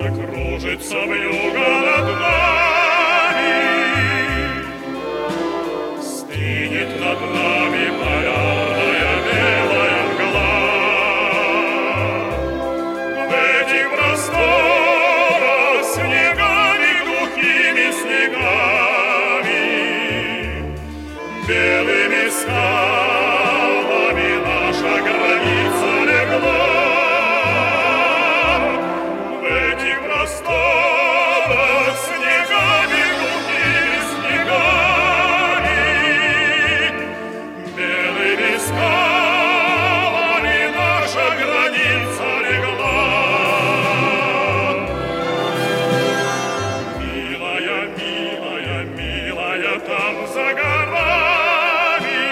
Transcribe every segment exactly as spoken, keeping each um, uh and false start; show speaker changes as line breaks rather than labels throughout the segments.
солнце кружится вьюга над нами, стынет над нами полярная белая мгла. В этих просторах снегами, глухими снегами, белыми скалами наша граница легла. В этих просторах снегами, глухими снегами, белыми скалами наша граница легла. Милая, милая, милая, там за горами,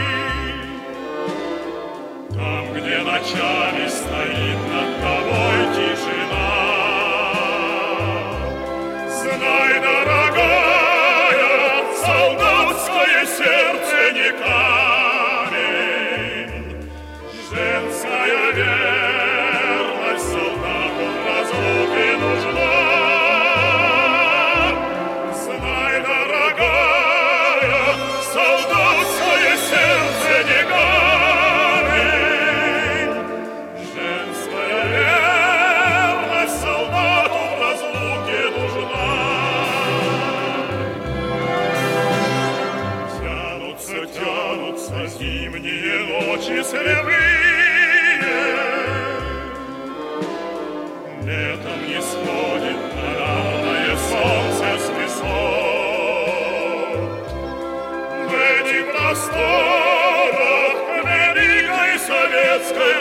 там, где ночами стоит над тобой тишина. Знай, дорогая, солдатское сердце не камень, женская верность солдату в разлуке нужна. Знай, дорогая, солдатское сердце не камень, женская верность солдату в разлуке нужна. Тянутся, тянутся зимние ночи сырые, летом не сходит полярное солнце с высот. В этих просторах великой советской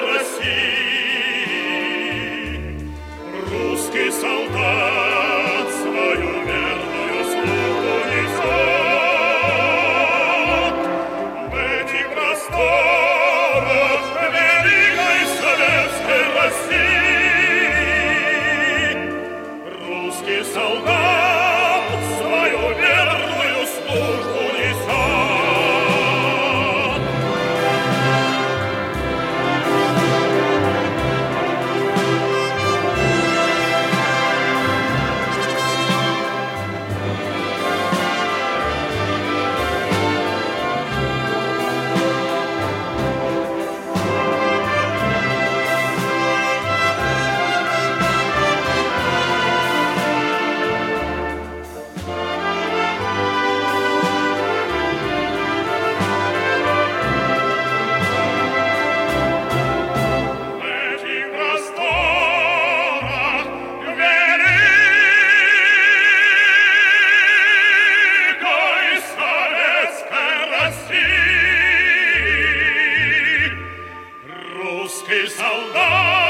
России русский солдат свою верную службу несет. В этих просторах великой советской России русский солдат свою верную службу несет. В этих просторах великой советской России русский солдат